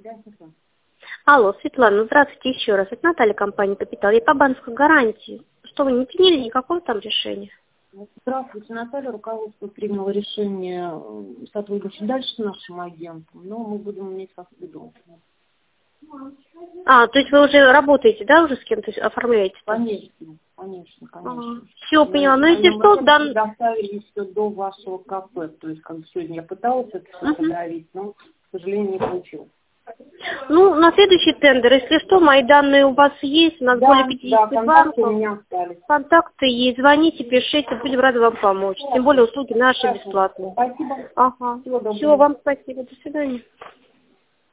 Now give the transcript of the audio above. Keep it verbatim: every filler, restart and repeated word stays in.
Да, Светлана. Алло, Светлана, здравствуйте еще раз. Это Наталья, компания «Капитал». Я по банковской гарантии. Что, вы не приняли никакого там решения? Здравствуйте, Наталья. Руководство приняло решение э, сотрудничать дальше с нашим агентом, но мы будем иметь вас в виду. А, то есть вы уже работаете, да, уже с кем-то оформляете? Конечно, конечно, конечно. А, все, поняла. Ну, если мы, что, мы дан... предоставили все до вашего КП. То есть, как бы сегодня я пыталась это все подавить, но, к сожалению, не получилось. Ну, на следующий тендер, если что, мои данные у вас есть, у нас Да, более пятидесяти да, банков. контакты у меня остались. Контакты есть, звоните, пишите, будем рады вам помочь. Тем более услуги наши бесплатные. Спасибо. Ага. Всего доброго. Все, вам спасибо, до свидания.